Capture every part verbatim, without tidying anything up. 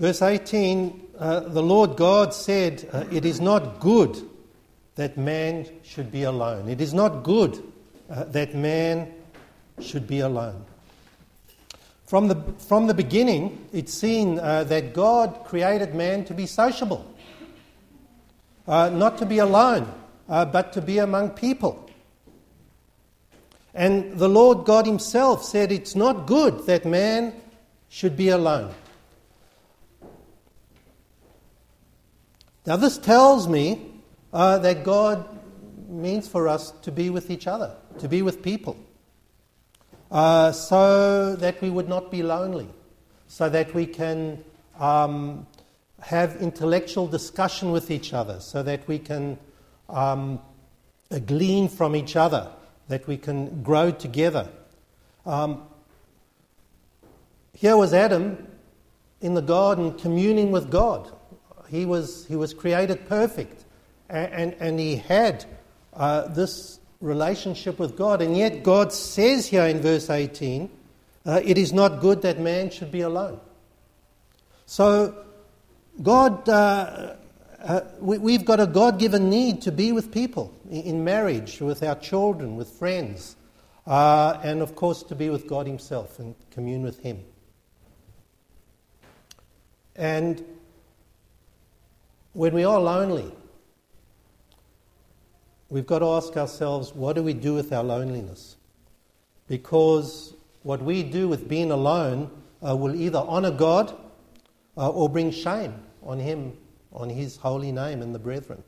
Verse eighteen, uh, the Lord God said, uh, it is not good that man should be alone. It is not good uh, that man should be alone. From the, from the beginning, it's seen uh, that God created man to be sociable, uh, not to be alone, uh, but to be among people. And the Lord God himself said it's not good that man should be alone. Now this tells me uh, that God means for us to be with each other, to be with people, uh, so that we would not be lonely, so that we can um, have intellectual discussion with each other, so that we can um, glean from each other, that we can grow together. Um, here was Adam in the garden communing with God. He was he was created perfect, and, and, and he had uh, this relationship with God. And yet God says here in verse eighteen, uh, it is not good that man should be alone. So God, uh, uh, we, we've got a God-given need to be with people in marriage, with our children, with friends, uh, and of course to be with God himself and commune with him. And when we are lonely, we've got to ask ourselves, what do we do with our loneliness? Because what we do with being alone uh, will either honour God uh, or bring shame on him, on his holy name and the brethren.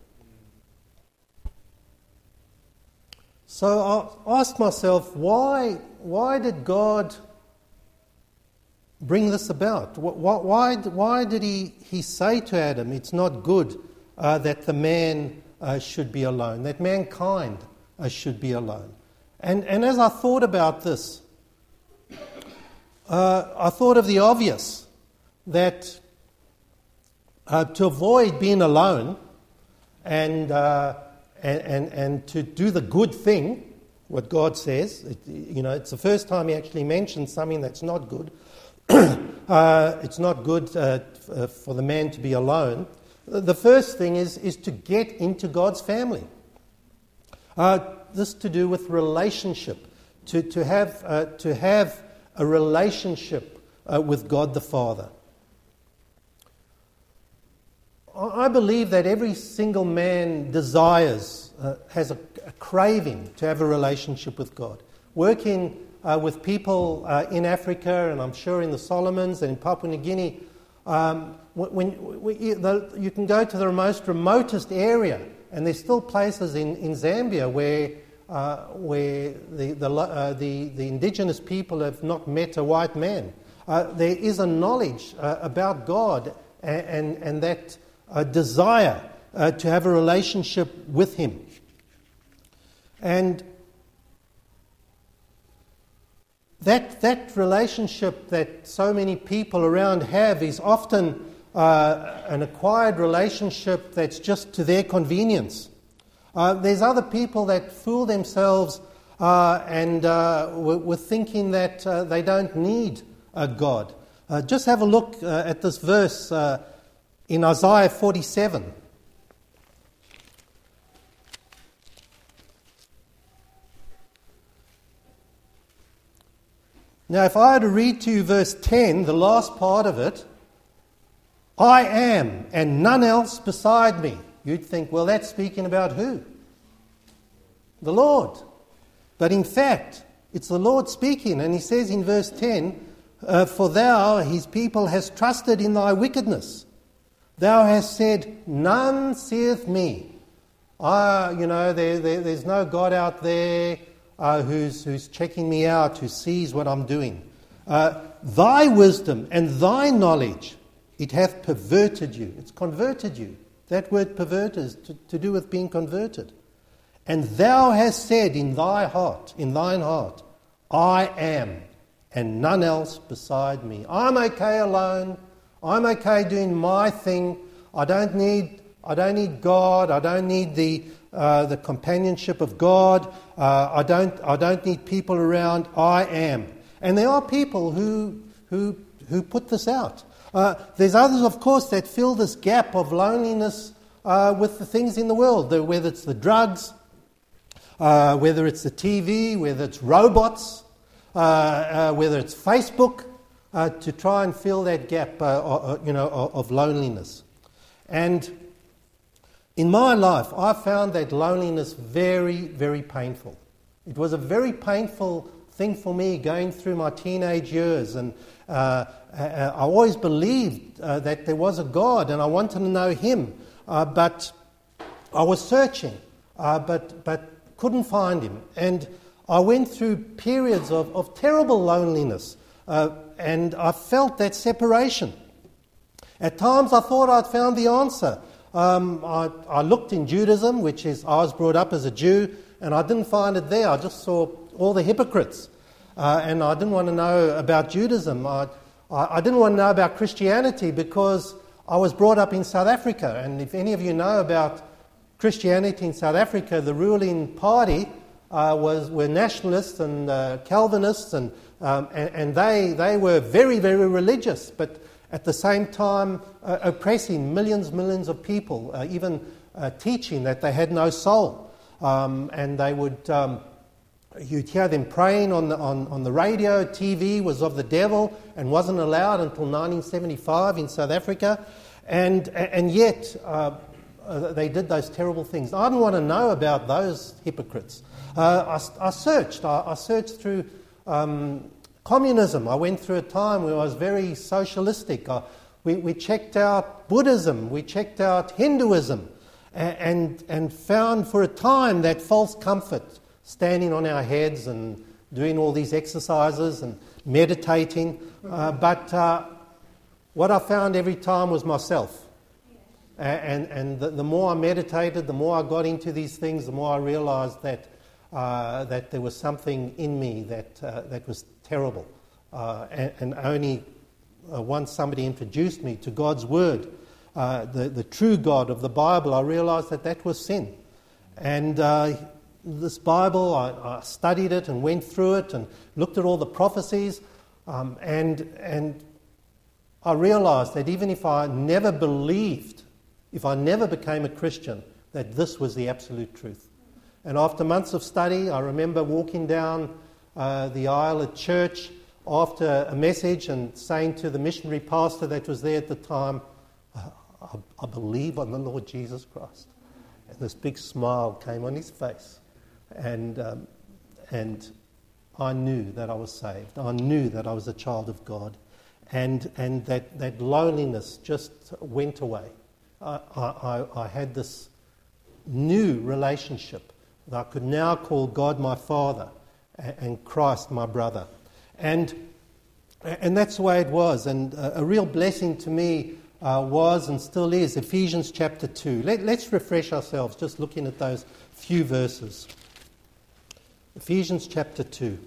So I ask myself, why, why did God bring this about? Why, why did he, he say to Adam, it's not good uh, that the man uh, should be alone, that mankind uh, should be alone? And, and as I thought about this, uh, I thought of the obvious, that uh, to avoid being alone and, uh, and, and, and to do the good thing, what God says, it, you know, it's the first time he actually mentions something that's not good. uh, it's not good uh, f- for the man to be alone. The first thing is, is to get into God's family. Uh, this to do with relationship, to, to, have, uh, to have a relationship uh, with God the Father. I believe that every single man desires, uh, has a, a craving to have a relationship with God. Working Uh, with people uh, in Africa, and I'm sure in the Solomons and in Papua New Guinea, um, when, when you, the, you can go to the most remotest area, and there's still places in, in Zambia where uh, where the the, uh, the the indigenous people have not met a white man. Uh, there is a knowledge uh, about God and and, and that uh, desire uh, to have a relationship with Him, and That that relationship that so many people around have is often uh, an acquired relationship that's just to their convenience. Uh, there's other people that fool themselves uh, and uh, were, were thinking that uh, they don't need a God. Uh, just have a look uh, at this verse uh, in Isaiah forty-seven. Now, if I were to read to you verse ten, the last part of it, I am and none else beside me, you'd think, well, that's speaking about who? The Lord. But in fact, it's the Lord speaking, and he says in verse ten, uh, for thou, his people, hast trusted in thy wickedness. Thou hast said, none seeth me. Ah, you know, there, there, there's no God out there Uh, who's, who's checking me out, who sees what I'm doing. Uh, thy wisdom and thy knowledge, it hath perverted you. It's converted you. That word pervert is to, to do with being converted. And thou hast said in thy heart, in thine heart, I am, and none else beside me. I'm okay alone. I'm okay doing my thing. I don't need, I don't need God. I don't need the Uh, the companionship of God. Uh, I don't. I don't need people around. I am, and there are people who who who put this out. Uh, there's others, of course, that fill this gap of loneliness uh, with the things in the world, the, whether it's the drugs, uh, whether it's the T V, whether it's robots, uh, uh, whether it's Facebook, uh, to try and fill that gap, uh, uh, you know, of, of loneliness. And in my life, I found that loneliness very, very painful. It was a very painful thing for me going through my teenage years, and uh, I always believed uh, that there was a God and I wanted to know Him, uh, but I was searching, uh, but but couldn't find Him, and I went through periods of, of terrible loneliness, uh, and I felt that separation. At times I thought I'd found the answer. Um, I, I looked in Judaism, which is, I was brought up as a Jew, and I didn't find it there. I just saw all the hypocrites. Uh, and I didn't want to know about Judaism. I, I, I didn't want to know about Christianity because I was brought up in South Africa. And if any of you know about Christianity in South Africa, the ruling party uh, was were nationalists and uh, Calvinists, and, um, and, and they, they were very, very religious, but at the same time uh, oppressing millions, millions of people, uh, even uh, teaching that they had no soul. Um, and they would, um, you'd hear them praying on the, on, on the radio. T V was of the devil and wasn't allowed until nineteen seventy-five in South Africa. And, and yet uh, uh, they did those terrible things. I didn't want to know about those hypocrites. Uh, I, I searched. I, I searched through Um, communism. I went through a time where I was very socialistic. I, we, we checked out Buddhism, we checked out Hinduism, and, and and found for a time that false comfort, standing on our heads and doing all these exercises and meditating. Uh, but uh, what I found every time was myself. And, and the, the more I meditated, the more I got into these things, the more I realized that uh, that there was something in me that uh, that was terrible. Uh, and, and only uh, once somebody introduced me to God's Word, uh, the, the true God of the Bible, I realized that that was sin. And uh, this Bible, I, I studied it and went through it and looked at all the prophecies, um, and and I realized that even if I never believed, if I never became a Christian, that this was the absolute truth. And after months of study, I remember walking down uh, the aisle at church after a message and saying to the missionary pastor that was there at the time, I, I believe on the Lord Jesus Christ. And this big smile came on his face. And um, and I knew that I was saved. I knew that I was a child of God. And and that, that loneliness just went away. I, I, I had this new relationship that I could now call God my Father and Christ my brother. And and that's the way it was. And a, a real blessing to me uh, was and still is Ephesians chapter two. Let, let's refresh ourselves just looking at those few verses. Ephesians chapter two.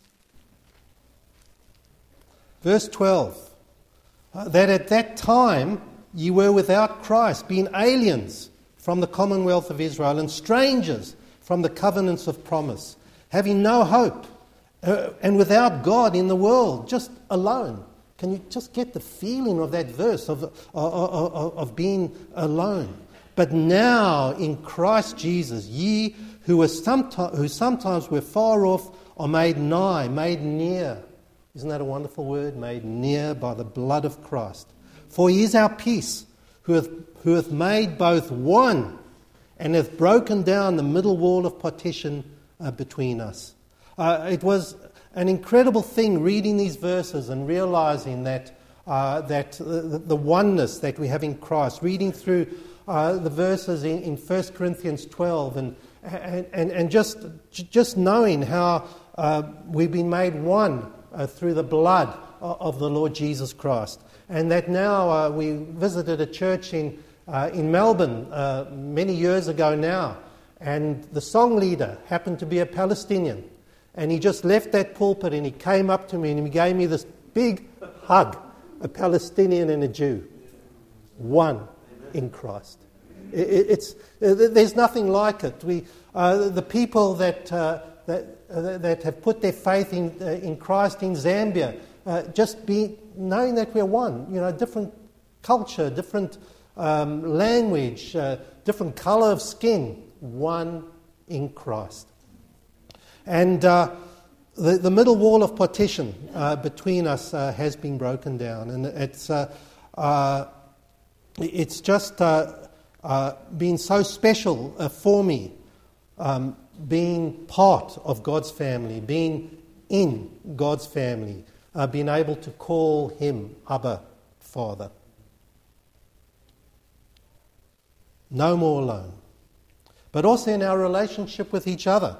Verse twelve. Uh, that at that time ye were without Christ, being aliens from the commonwealth of Israel and strangers from the covenants of promise, having no hope, uh, and without God in the world, just alone. Can you just get the feeling of that verse of, of, of, of being alone? But now in Christ Jesus, ye who were sometimes, who sometimes were far off are made nigh, made near. Isn't that a wonderful word? Made near by the blood of Christ. For he is our peace, who hath, who hath made both one and hath broken down the middle wall of partition uh, between us. Uh, it was an incredible thing reading these verses and realizing that uh, that the, the oneness that we have in Christ. Reading through uh, the verses in, in First Corinthians twelve and and, and, and just just knowing how uh, we've been made one uh, through the blood of the Lord Jesus Christ. And that now uh, we visited a church in uh, in Melbourne uh, many years ago now, and the song leader happened to be a Palestinian, and he just left that pulpit and he came up to me and he gave me this big hug, a Palestinian and a Jew, one in Christ. It, it's there's nothing like it. We uh, the people that uh, that uh, that have put their faith in uh, in Christ in Zambia. uh, just be knowing that we're one. You know, different culture, different um, language, uh, different colour of skin, one in Christ. And uh, the, the middle wall of partition uh, between us uh, has been broken down, and it's uh, uh, it's just uh, uh, been so special uh, for me, um, being part of God's family, being in God's family, uh, being able to call Him Abba, Father. No more alone, but also in our relationship with each other.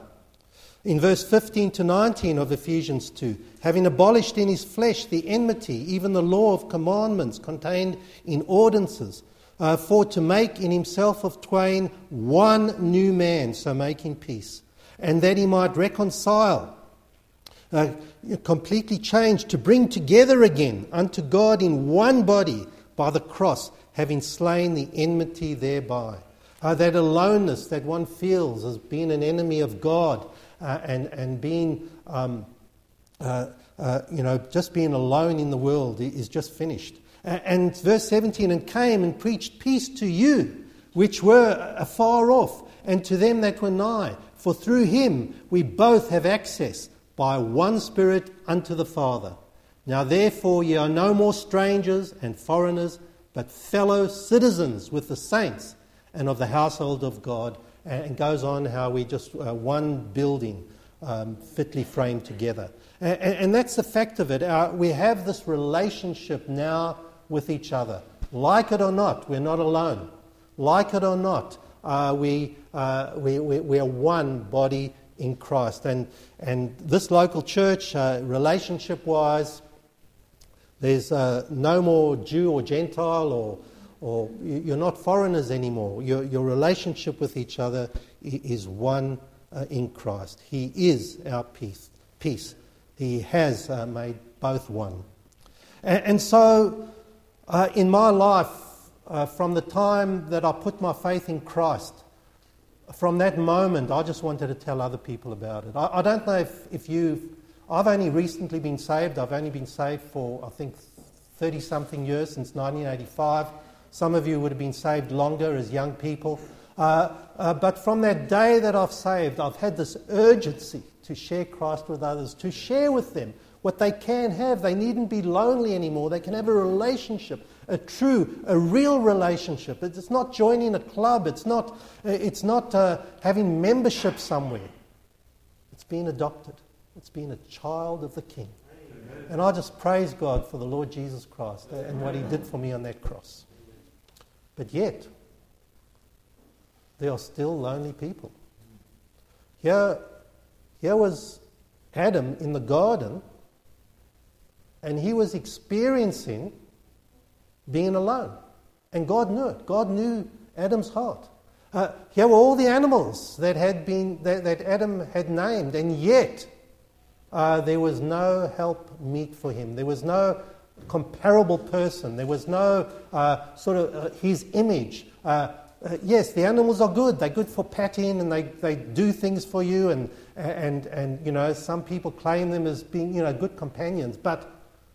In verse fifteen to nineteen of Ephesians two, having abolished in his flesh the enmity, even the law of commandments contained in ordinances, uh, for to make in himself of twain one new man, so making peace, and that he might reconcile, uh, completely change, to bring together again unto God in one body by the cross, having slain the enmity thereby. Uh, that aloneness that one feels as being an enemy of God, Uh, and and being, um, uh, uh, you know, just being alone in the world is just finished. Uh, and verse seventeen, and came and preached peace to you, which were afar off, and to them that were nigh. For through him we both have access by one Spirit unto the Father. Now therefore ye are no more strangers and foreigners, but fellow citizens with the saints and of the household of God. And goes on how we just uh, one building um, fitly framed together. And, and that's the fact of it. Uh, we have this relationship now with each other. Like it or not, we're not alone. Like it or not, uh, we, uh, we, we, we are one body in Christ. And, and this local church, uh, relationship-wise, there's uh, no more Jew or Gentile or or you're not foreigners anymore. Your, your relationship with each other is one uh, in Christ. He is our peace. Peace. He has uh, made both one. And, and so, uh, in my life, uh, from the time that I put my faith in Christ, from that moment, I just wanted to tell other people about it. I, I don't know if, if you've... I've only recently been saved. I've only been saved for, I think, thirty-something years, since nineteen eighty-five. Some of you would have been saved longer as young people. Uh, uh, but from that day that I've saved, I've had this urgency to share Christ with others, to share with them what they can have. They needn't be lonely anymore. They can have a relationship, a true, a real relationship. It's not joining a club. It's not, it's not uh, having membership somewhere. It's being adopted. It's being a child of the King. And I just praise God for the Lord Jesus Christ and what He did for me on that cross. But yet, there are still lonely people. Here, here was Adam in the garden, and he was experiencing being alone. And God knew it. God knew Adam's heart. Uh, here were all the animals that had been that, that Adam had named, and yet uh, there was no help meet for him. There was no comparable person. There was no uh, sort of uh, his image. Uh, uh, yes, the animals are good. They're good for patting, and they, they do things for you. And and and you know, some people claim them as being, you know, good companions. But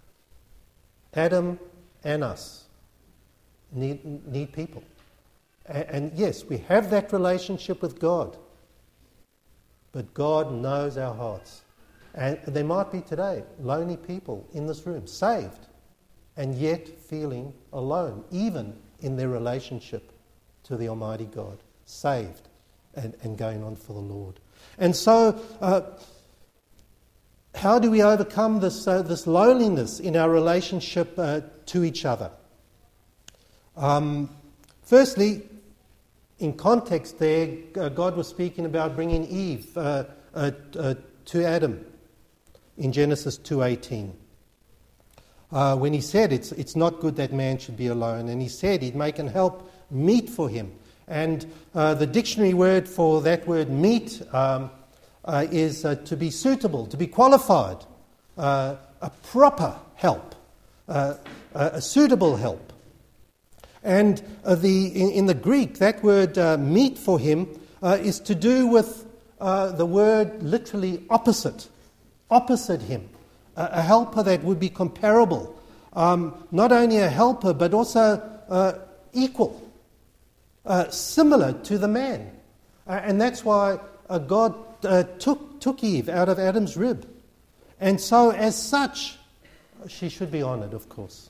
Adam and us need need people. And, and yes, we have that relationship with God. But God knows our hearts. And there might be today lonely people in this room, saved, and yet feeling alone, even in their relationship to the Almighty God, saved and, and going on for the Lord. And so, uh, how do we overcome this uh, this loneliness in our relationship uh, to each other? Um, firstly, in context there, uh, God was speaking about bringing Eve uh, uh, uh, to Adam in Genesis two eighteen. Uh, when he said it's it's not good that man should be alone, and he said he'd make an help meet for him. And uh, the dictionary word for that word meet um, uh, is uh, to be suitable, to be qualified, uh, a proper help, uh, a suitable help. And uh, the in, in the Greek, that word uh, meet for him uh, is to do with uh, the word literally opposite, opposite him. a, a helper that would be comparable. Um, not only a helper, but also uh, equal, uh, similar to the man. Uh, and that's why uh, God uh, took, took Eve out of Adam's rib. And so, as such, she should be honoured, of course.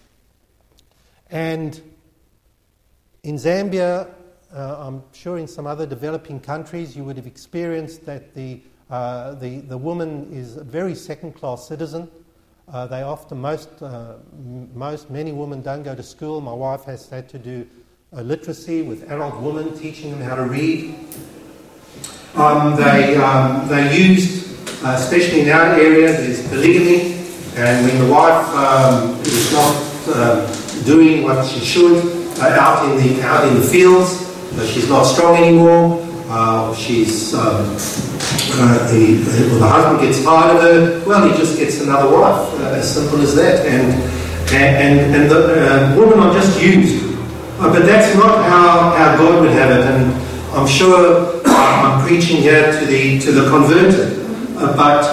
And in Zambia, uh, I'm sure in some other developing countries, you would have experienced that the uh, the, the woman is a very second-class citizen. Uh, they often, most, uh, most, many women don't go to school. My wife has had to do uh, literacy with adult women, teaching them how to read. Um, they, um, they used, uh, especially in our area, there's polygamy, and when the wife um, is not uh, doing what she should uh, out in the out in the fields, uh, she's not strong anymore. Uh, she's um, uh, the, well, the husband gets tired of her. Well, he just gets another wife. Uh, as simple as that. And and and the uh, women are just used. Uh, but that's not how, how God would have it. And I'm sure I'm preaching here to the to the converted. Uh, but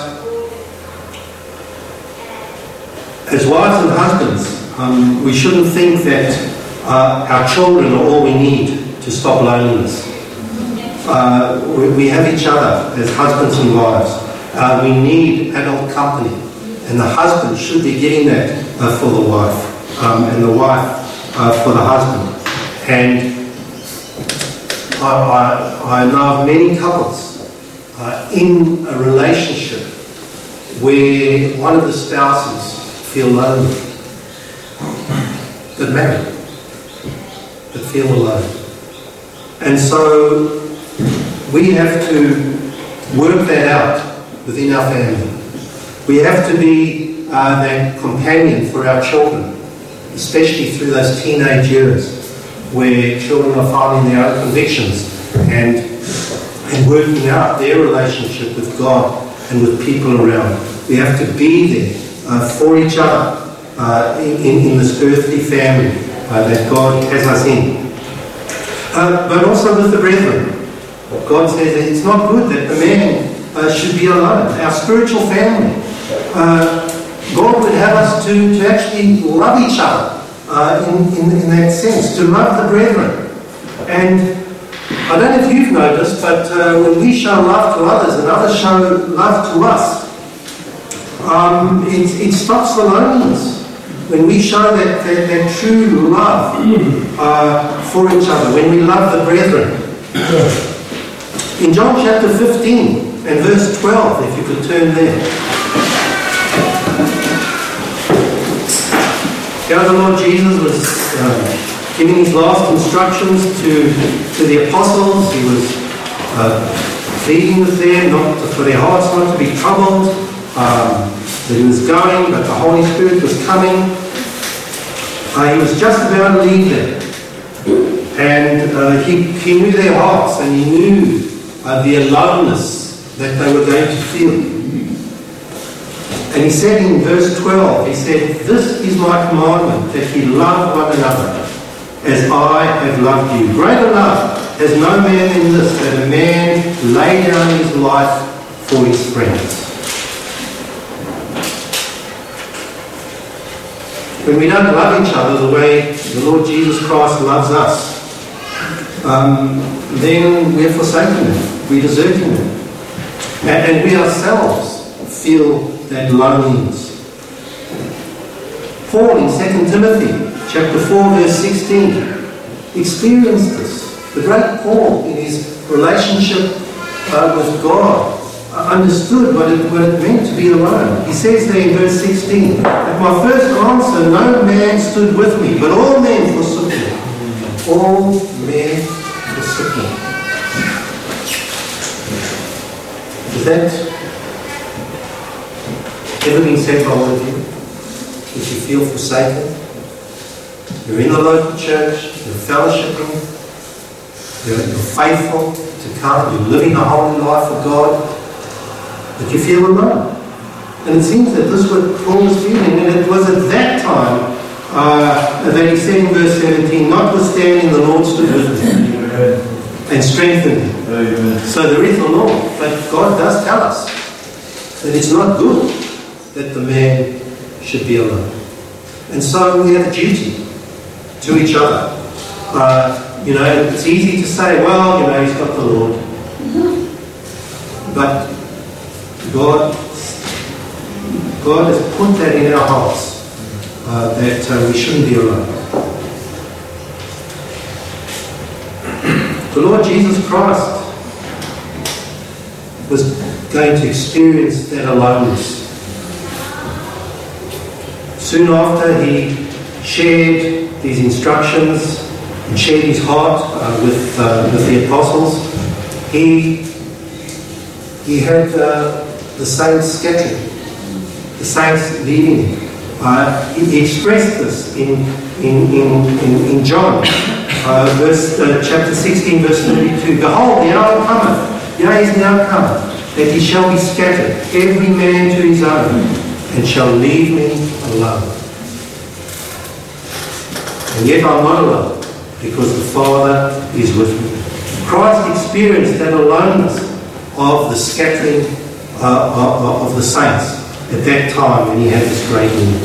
as wives and husbands, um, we shouldn't think that uh, our children are all we need to stop loneliness. Uh, we, we have each other as husbands and wives. Uh, we need adult company, and the husband should be getting that uh, for the wife, um, and the wife uh, for the husband. And I, I, I know of many couples uh, in a relationship where one of the spouses feel lonely, but married, but feel alone. And so we have to work that out within our family. We have to be uh, that companion for our children, especially through those teenage years where children are finding their own convictions and, and working out their relationship with God and with people around. We have to be there uh, for each other uh, in, in this earthly family uh, that God has us in. Uh, but also with the brethren. God says that it's not good that the man uh, should be alone. Our spiritual family. Uh, God would have us to, to actually love each other uh, in, in, in that sense, to love the brethren. And I don't know if you've noticed, but uh, when we show love to others and others show love to us, um, it, it stops the loneliness. When we show that, that, that true love uh, for each other, when we love the brethren. In John chapter fifteen and verse twelve, if you could turn there. Here the Lord Jesus was uh, giving his last instructions to, to the apostles. He was uh, pleading with them not to, for their hearts not to be troubled. Um, that he was going, but the Holy Spirit was coming. Uh, he was just about to leave them. And uh, he, he knew their hearts, and he knew uh, the aloneness that they were going to feel. And he said in verse twelve, he said, "This is my commandment, that ye love one another, as I have loved you. Greater love has no man than this, that a man lay down his life for his friends." When we don't love each other the way the Lord Jesus Christ loves us, um, then we're forsaking him, we're deserting him. And, and we ourselves feel that loneliness. Paul in Second Timothy chapter four verse sixteen experienced this. The great Paul, in his relationship uh, with God, uh, understood what it, what it meant to be alone. He says there in verse sixteen, "At my first answer no man stood with me, but all men forsook me." All men forsook me. Is that ever been said by one of you? If you feel forsaken, you're in the local church, you're fellowshipping, you're, you're faithful to come, you're living a holy life for God, but you feel alone. And it seems that this is what Paul was feeling, and it was at that time uh, that he said in verse seventeen, "Notwithstanding the Lord stood with him and strengthened him." So there is the Lord, but God does tell us that it's not good that the man should be alone. And so we have a duty to each other. Uh, you know, it's easy to say, well, you know, he's got the Lord. But God, God has put that in our hearts, uh, that uh, we shouldn't be alone. The Lord Jesus Christ was going to experience that aloneness. Soon after he shared these instructions and shared his heart uh, with, uh, with the apostles, he, he had uh, the saints scattering, the saints leaving him. Uh, he, he expressed this in, in, in, in, in John, uh, verse, uh, chapter sixteen, verse thirty-two. Behold, the hour cometh, yea, is now come, that he shall be scattered, every man to his own, and shall leave me alone. And yet I'm not alone, because the Father is with me. Christ experienced that aloneness of the scattering uh, of, of the saints at that time when he had this great need.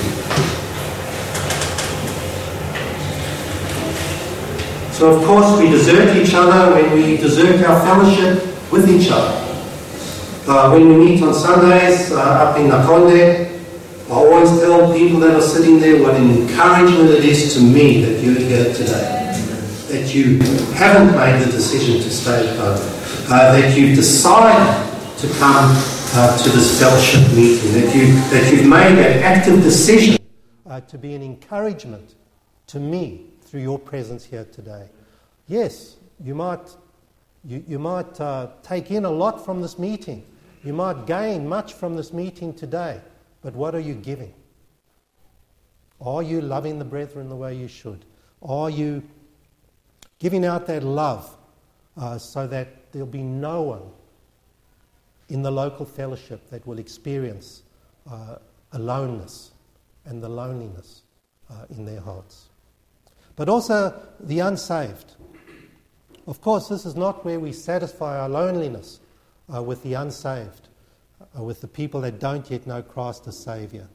So of course we desert each other when we desert our fellowship with each other. Uh, when we meet on Sundays uh, up in Nakonde, I always tell people that are sitting there what an encouragement it is to me that you're here today. That you haven't made the decision to stay at home. Uh, that you've decided to come uh, to this fellowship meeting. That, you, that you've made that active decision uh, to be an encouragement to me through your presence here today. Yes, you might, you, you might uh, take in a lot from this meeting. You might gain much from this meeting today. But what are you giving? Are you loving the brethren the way you should? Are you giving out that love uh, so that there'll be no one in the local fellowship that will experience uh, aloneness and the loneliness uh, in their hearts? But also the unsaved. Of course, this is not where we satisfy our loneliness uh, with the unsaved. Uh, with the people that don't yet know Christ as Saviour.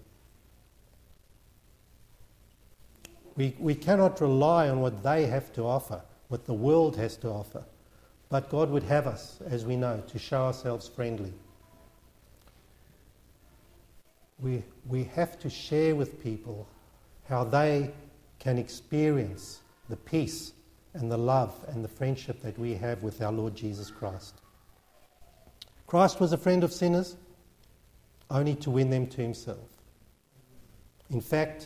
We, we cannot rely on what they have to offer, what the world has to offer. But God would have us, as we know, to show ourselves friendly. We, we have to share with people how they can experience the peace and the love and the friendship that we have with our Lord Jesus Christ. Christ was a friend of sinners, only to win them to himself. In fact,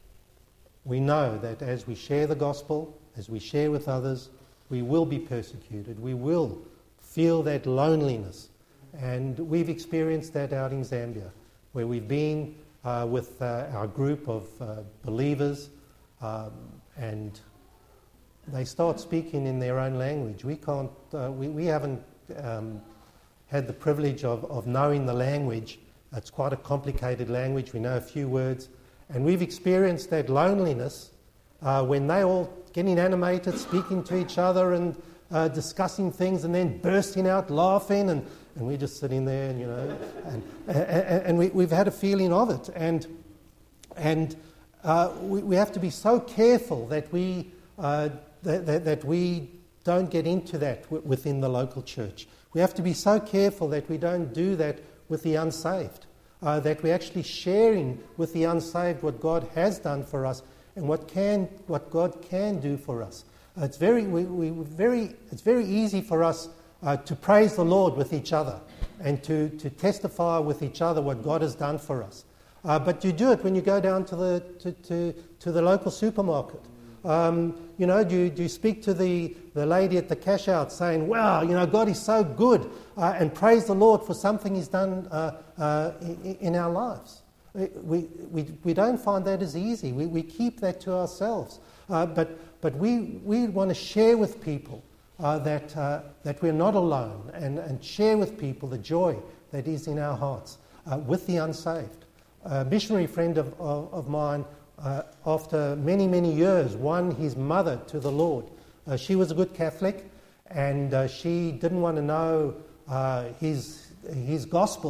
we know that as we share the gospel, as we share with others, we will be persecuted. We will feel that loneliness. And we've experienced that out in Zambia, where we've been uh, with uh, our group of uh, believers, um, and they start speaking in their own language. We can't, uh, we, we haven't um, had the privilege of, of knowing the language. It's quite a complicated language. We know a few words. And we've experienced that loneliness uh, when they all getting animated, speaking to each other and uh, discussing things and then bursting out laughing. And, and we're just sitting there, and, you know, and, and, and we, we've had a feeling of it. And, and uh, we, we have to be so careful that we, uh, that, that, that we don't get into that w- within the local church. We have to be so careful that we don't do that with the unsaved, uh, that we're actually sharing with the unsaved what God has done for us and what can, what God can do for us. Uh, it's very, we, we very, it's very easy for us uh, to praise the Lord with each other and to, to testify with each other what God has done for us. Uh, but you do it when you go down to the to, to, to the local supermarket. Um, you know, do you, do you speak to the, the lady at the cash out saying, wow, you know, God is so good, uh, and praise the Lord for something he's done uh, uh, in, in our lives? We, we, we don't find that as easy. We, we keep that to ourselves. Uh, but but we, we want to share with people uh, that, uh, that we're not alone, and, and share with people the joy that is in our hearts uh, with the unsaved. A missionary friend of, of, of mine, Uh, after many, many years, won his mother to the Lord. Uh, she was a good Catholic, and uh, she didn't want to know uh, his his gospel,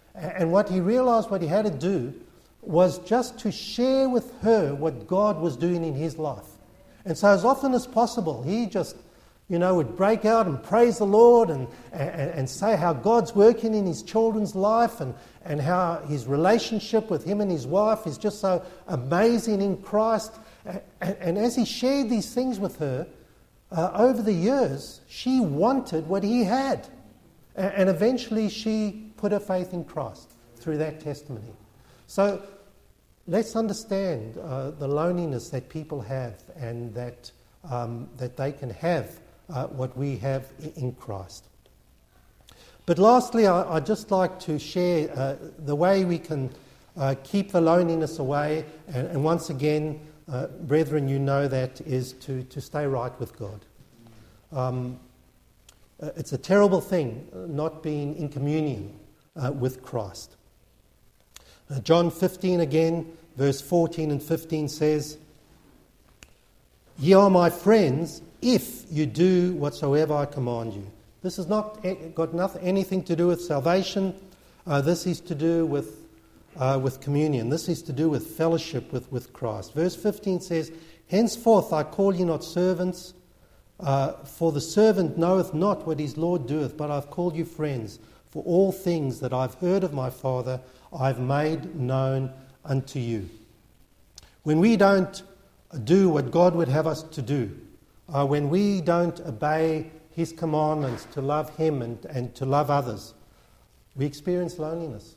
And what he realized what he had to do was just to share with her what God was doing in his life. And so as often as possible, he just, you know, would break out and praise the Lord and, and, and say how God's working in his children's life and, and how his relationship with him and his wife is just so amazing in Christ. And, and as he shared these things with her, uh, over the years, she wanted what he had. And, and eventually she put her faith in Christ through that testimony. So let's understand uh, the loneliness that people have and that, um, that they can have Uh, what we have in Christ. But lastly, I, I'd just like to share uh, the way we can uh, keep the loneliness away. And, and once again, uh, brethren, you know that is to, to stay right with God. Um, uh, it's a terrible thing not being in communion uh, with Christ. Uh, John fifteen again, verse fourteen and fifteen says, "Ye are my friends, if you do whatsoever I command you." This has not got nothing, anything to do with salvation. Uh, this is to do with uh, with communion. This is to do with fellowship with, with Christ. Verse fifteen says, "Henceforth I call you not servants, uh, for the servant knoweth not what his Lord doeth, but I've called you friends. For all things that I've heard of my Father I've made known unto you." When we don't do what God would have us to do, Uh, when we don't obey his commandments to love him and, and to love others, we experience loneliness.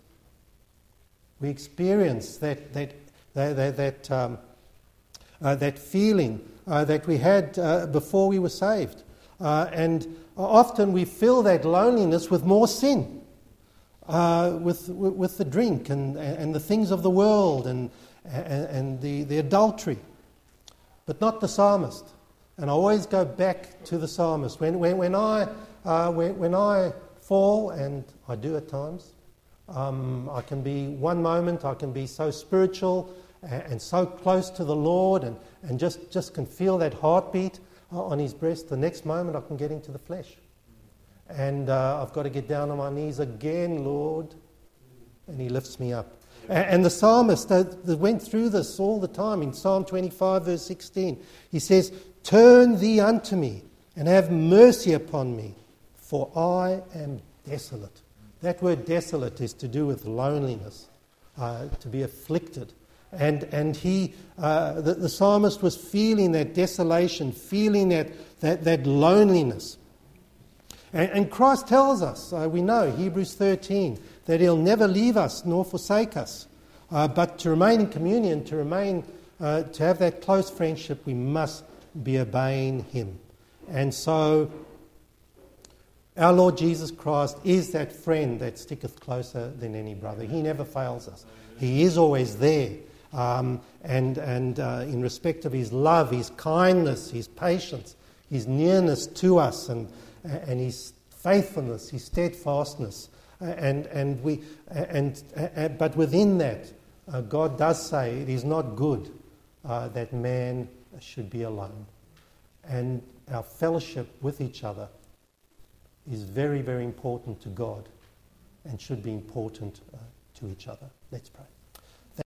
We experience that that that that, that, um, uh, that feeling uh, that we had uh, before we were saved, uh, and often we fill that loneliness with more sin, uh, with with the drink and and the things of the world and and, and the, the adultery, but not the psalmist. And I always go back to the psalmist. When, when, when, I, uh, when, when I fall, and I do at times, um, I can be, one moment I can be so spiritual and, and so close to the Lord and, and just, just can feel that heartbeat uh, on his breast. The next moment I can get into the flesh. And uh, I've got to get down on my knees again, Lord. And he lifts me up. And, and the psalmist uh, that went through this all the time in Psalm twenty-five, verse sixteen. He says, "Turn thee unto me, and have mercy upon me, for I am desolate." That word desolate is to do with loneliness, uh, to be afflicted. And and he, uh, the, the psalmist was feeling that desolation, feeling that that, that loneliness. And, and Christ tells us, uh, we know, Hebrews thirteen, that he'll never leave us nor forsake us. Uh, but to remain in communion, to remain, uh, to have that close friendship, we must be obeying him. And so our Lord Jesus Christ is that friend that sticketh closer than any brother. He never fails us. He is always there. Um, and and uh, in respect of his love, his kindness, his patience, his nearness to us, and and his faithfulness, his steadfastness, and and we and, and but within that, uh, God does say it is not good uh, that man should be alone. And our fellowship with each other is very, very important to God and should be important uh, to each other. Let's pray.